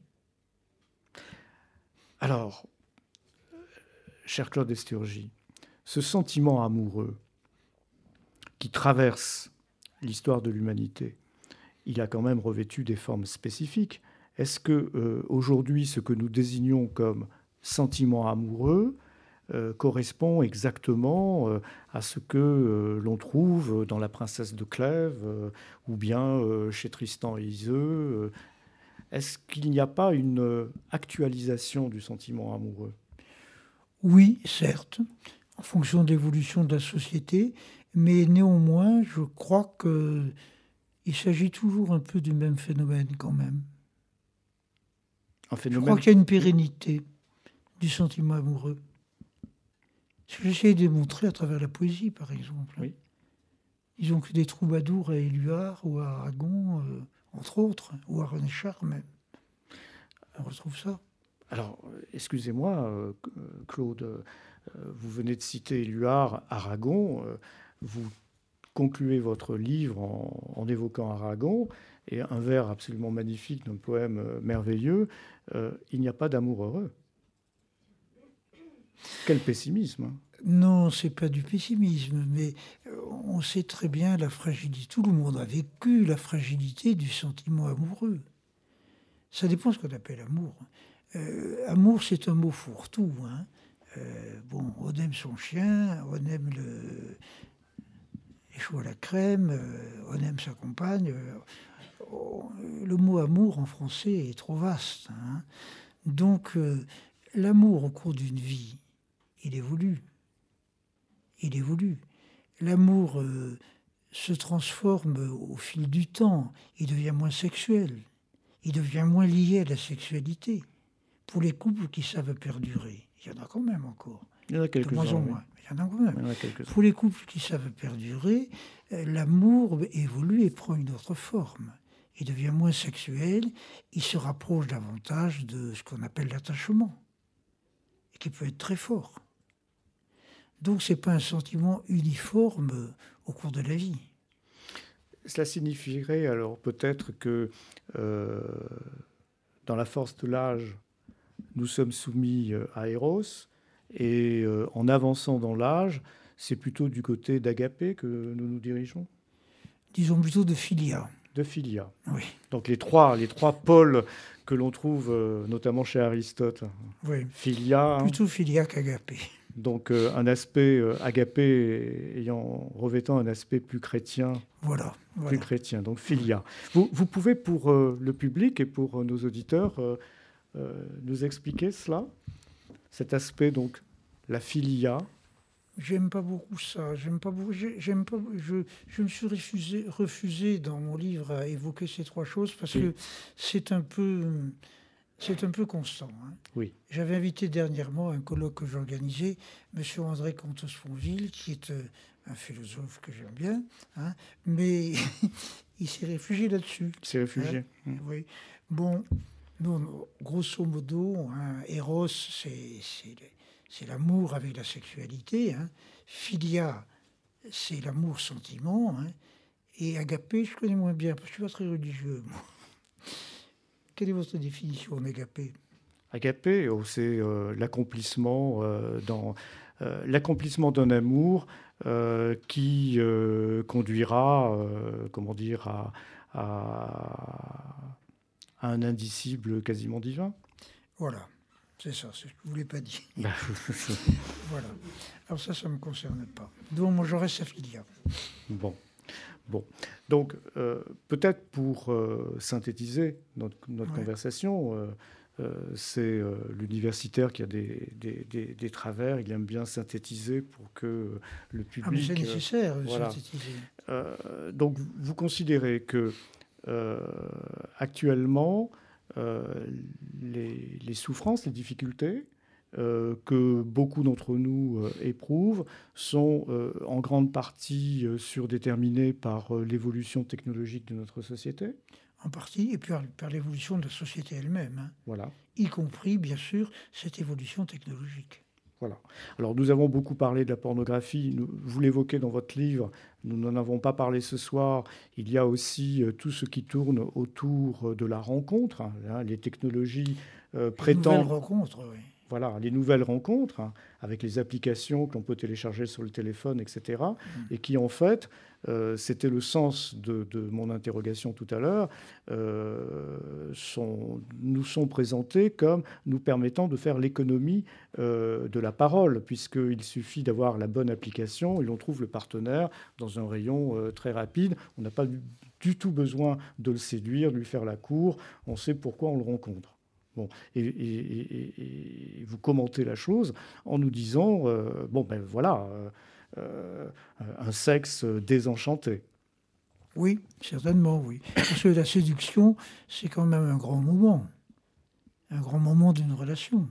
Alors, cher Claude Esturgi, ce sentiment amoureux qui traverse l'histoire de l'humanité, il a quand même revêtu des formes spécifiques. Est-ce que aujourd'hui, ce que nous désignons comme sentiment amoureux correspond exactement à ce que l'on trouve dans La Princesse de Clèves ou bien chez Tristan et Iseult? Est-ce qu'il n'y a pas une actualisation du sentiment amoureux? Oui, certes, en fonction de l'évolution de la société, mais néanmoins, je crois qu'il s'agit toujours un peu du même phénomène quand même. Un phénomène... Je crois qu'il y a une pérennité du sentiment amoureux. Ce que j'essaie de démontrer à travers la poésie, par exemple. Oui. Disons que des troubadours à Éluard ou à Aragon, entre autres, ou à René Char même. On retrouve ça. Alors, excusez-moi, Claude, vous venez de citer Éluard, Aragon. Vous concluez votre livre en évoquant Aragon, et un vers absolument magnifique d'un poème merveilleux. Il n'y a pas d'amour heureux. Quel pessimisme, hein. Non, c'est pas du pessimisme, mais on sait très bien la fragilité. Tout le monde a vécu la fragilité du sentiment amoureux. Ça dépend de ce qu'on appelle amour. Amour, c'est un mot fourre-tout. Hein. Bon, on aime son chien, on aime les choux à la crème, on aime sa compagne. Le mot amour en français est trop vaste. Hein. Donc, l'amour au cours d'une vie, il évolue. Il évolue. L'amour se transforme au fil du temps. Il devient moins sexuel. Il devient moins lié à la sexualité. Pour les couples qui savent perdurer, il y en a quand même encore. Il y en a quelques-uns. De moins en oui. moins, mais il y en a quand même. Il y en a quelques-uns. Pour les couples qui savent perdurer, l'amour évolue et prend une autre forme. Il devient moins sexuel, il se rapproche davantage de ce qu'on appelle l'attachement, et qui peut être très fort. Donc, ce n'est pas un sentiment uniforme au cours de la vie. Cela signifierait alors peut-être que dans la force de l'âge, nous sommes soumis à Eros, et en avançant dans l'âge, c'est plutôt du côté d'Agapé que nous nous dirigeons? Disons plutôt de Philia. De Philia. Oui. Donc les trois pôles que l'on trouve notamment chez Aristote. Oui. Philia. Plutôt Philia qu'Agapé. Donc un aspect Agapé revêtant un aspect plus chrétien. Voilà. Plus chrétien, donc Philia. Vous pouvez, pour le public et pour nos auditeurs, nous expliquer cela? Cet aspect, donc, la Philia. J'aime pas beaucoup ça. Je me suis refusé dans mon livre à évoquer ces trois choses parce que c'est un peu C'est un peu constant. Hein. Oui. J'avais invité dernièrement un colloque que j'organisais, M. André Comte-Sponville, qui est un philosophe que j'aime bien, hein, mais il s'est réfugié là-dessus. Il s'est réfugié. Hein. Oui. Bon, non, grosso modo, hein, Eros, c'est l'amour avec la sexualité. Hein. Philia, c'est l'amour-sentiment. Hein. Et agapé, je connais moins bien, parce que je ne suis pas très religieux, moi. Quelle est votre définition d'agapé? Agapé, c'est l'accomplissement d'un amour qui conduira, comment dire, à un indicible quasiment divin. Voilà, c'est ça, c'est ce que je ne voulais pas dire. Voilà. Alors ça ne me concerne pas. Donc moi, je reste à Philia. Bon. Donc peut-être pour synthétiser notre conversation, c'est l'universitaire qui a des travers, il aime bien synthétiser pour que le public... Ah mais c'est nécessaire de synthétiser. Donc vous considérez que actuellement, les souffrances, les difficultés que beaucoup d'entre nous éprouvent sont en grande partie surdéterminées par l'évolution technologique de notre société. En partie, et puis par l'évolution de la société elle-même. Hein. Voilà. Y compris, bien sûr, cette évolution technologique. Voilà. Alors, nous avons beaucoup parlé de la pornographie. Vous l'évoquez dans votre livre. Nous n'en avons pas parlé ce soir. Il y a aussi tout ce qui tourne autour de la rencontre. Hein, les technologies prétendent... Les nouvelles rencontres, oui. Voilà, les nouvelles rencontres, hein, avec les applications que l'on peut télécharger sur le téléphone, etc. Et qui, en fait, c'était le sens de mon interrogation tout à l'heure, nous sont présentés comme nous permettant de faire l'économie de la parole, puisqu'il suffit d'avoir la bonne application et l'on trouve le partenaire dans un rayon très rapide. On n'a pas du tout besoin de le séduire, de lui faire la cour. On sait pourquoi on le rencontre. Bon, et vous commentez la chose en nous disant, un sexe désenchanté. Oui, certainement, oui. Parce que la séduction, c'est quand même un grand moment d'une relation.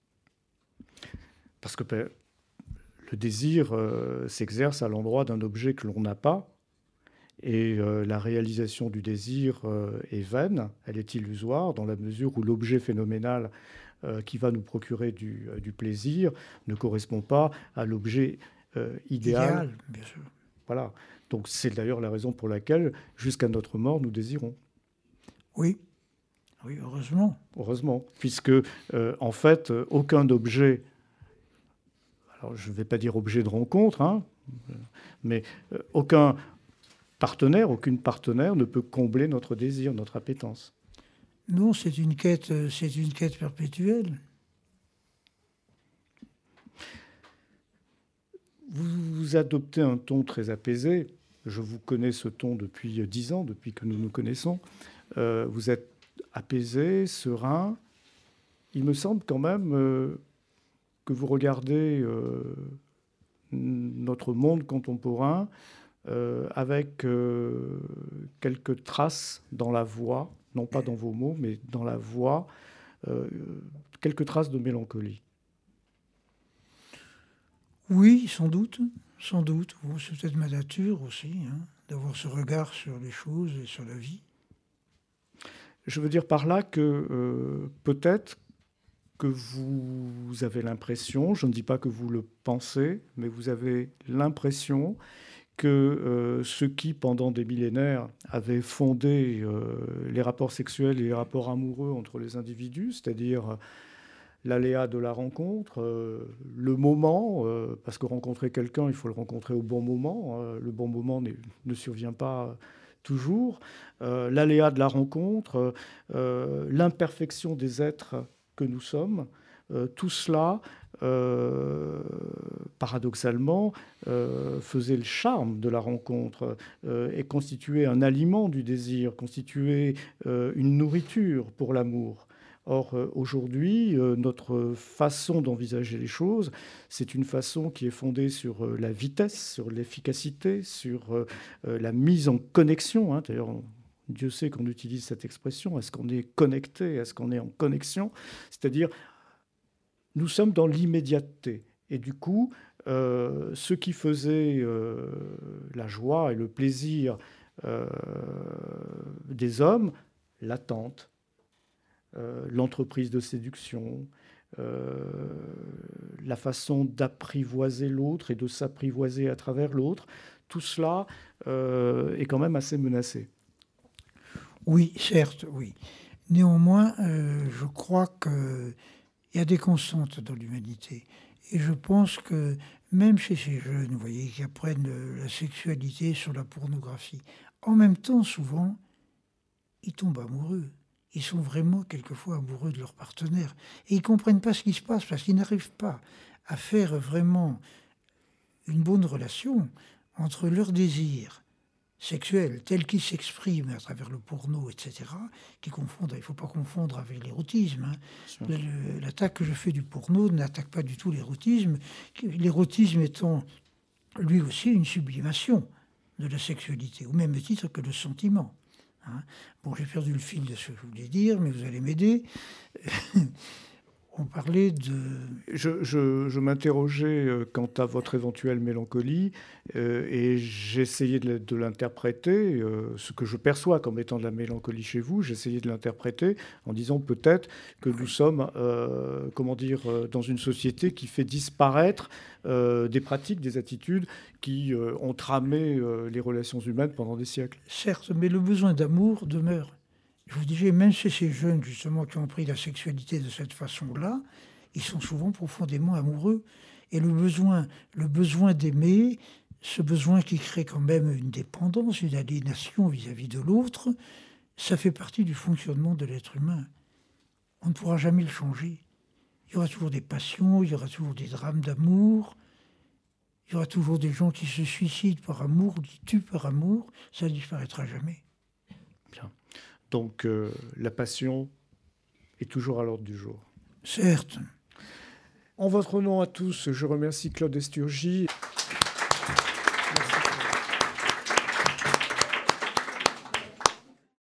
Parce que le désir s'exerce à l'endroit d'un objet que l'on n'a pas. Et la réalisation du désir est vaine, elle est illusoire, dans la mesure où l'objet phénoménal qui va nous procurer du plaisir ne correspond pas à l'objet idéal. Bien sûr. Voilà. Donc c'est d'ailleurs la raison pour laquelle, jusqu'à notre mort, nous désirons. Oui. Oui, heureusement. Heureusement, puisque en fait, aucun objet, alors je ne vais pas dire objet de rencontre, hein, mais aucune partenaire ne peut combler notre désir, notre appétence. Non, c'est une quête perpétuelle. Vous adoptez un ton très apaisé. Je vous connais ce ton depuis 10 ans, depuis que nous nous connaissons. Vous êtes apaisé, serein. Il me semble quand même que vous regardez notre monde contemporain avec quelques traces dans la voix, non pas dans vos mots, mais dans la voix, quelques traces de mélancolie. Oui, sans doute. Bon, c'est peut-être ma nature aussi, hein, d'avoir ce regard sur les choses et sur la vie. Je veux dire par là que peut-être que vous avez l'impression, je ne dis pas que vous le pensez, mais vous avez l'impression que ceux qui, pendant des millénaires, avaient fondé les rapports sexuels et les rapports amoureux entre les individus, c'est-à-dire l'aléa de la rencontre, le moment, parce que rencontrer quelqu'un, il faut le rencontrer au bon moment. Le bon moment ne survient pas toujours. L'aléa de la rencontre, l'imperfection des êtres que nous sommes, tout cela, paradoxalement, faisait le charme de la rencontre et constituait un aliment du désir, constituait une nourriture pour l'amour. Or, aujourd'hui, notre façon d'envisager les choses, c'est une façon qui est fondée sur la vitesse, sur l'efficacité, sur la mise en connexion. Hein. D'ailleurs, Dieu sait qu'on utilise cette expression. Est-ce qu'on est connecté? Est-ce qu'on est en connexion? C'est-à-dire, nous sommes dans l'immédiateté. Et du coup, ce qui faisait la joie et le plaisir des hommes, l'attente, l'entreprise de séduction, la façon d'apprivoiser l'autre et de s'apprivoiser à travers l'autre, tout cela est quand même assez menacé. Oui, certes, oui. Néanmoins, je crois qu'il y a des constantes dans l'humanité. Et je pense que même chez ces jeunes, vous voyez, qui apprennent la sexualité sur la pornographie, en même temps, souvent, ils tombent amoureux. Ils sont vraiment quelquefois amoureux de leur partenaire. Et ils ne comprennent pas ce qui se passe parce qu'ils n'arrivent pas à faire vraiment une bonne relation entre leur désir sexuel tel qu'il s'exprime à travers le porno, etc., il ne faut pas confondre avec l'érotisme. L'attaque que je fais du porno n'attaque pas du tout l'érotisme. L'érotisme étant lui aussi une sublimation de la sexualité, au même titre que le sentiment. Bon, j'ai perdu le fil de ce que je voulais dire, mais vous allez m'aider. On parlait de... Je m'interrogeais quant à votre éventuelle mélancolie et j'essayais de l'interpréter, ce que je perçois comme étant de la mélancolie chez vous, j'essayais de l'interpréter en disant peut-être que nous sommes, dans une société qui fait disparaître des pratiques, des attitudes qui ont tramé les relations humaines pendant des siècles. Certes, mais le besoin d'amour demeure. Je vous disais, même chez ces jeunes, justement, qui ont pris la sexualité de cette façon-là, ils sont souvent profondément amoureux. Et le besoin d'aimer, ce besoin qui crée quand même une dépendance, une aliénation vis-à-vis de l'autre, ça fait partie du fonctionnement de l'être humain. On ne pourra jamais le changer. Il y aura toujours des passions, il y aura toujours des drames d'amour, il y aura toujours des gens qui se suicident par amour, qui tuent par amour, ça ne disparaîtra jamais. Bien. Donc la passion est toujours à l'ordre du jour. Certes. En votre nom à tous, je remercie Claude Esturgi.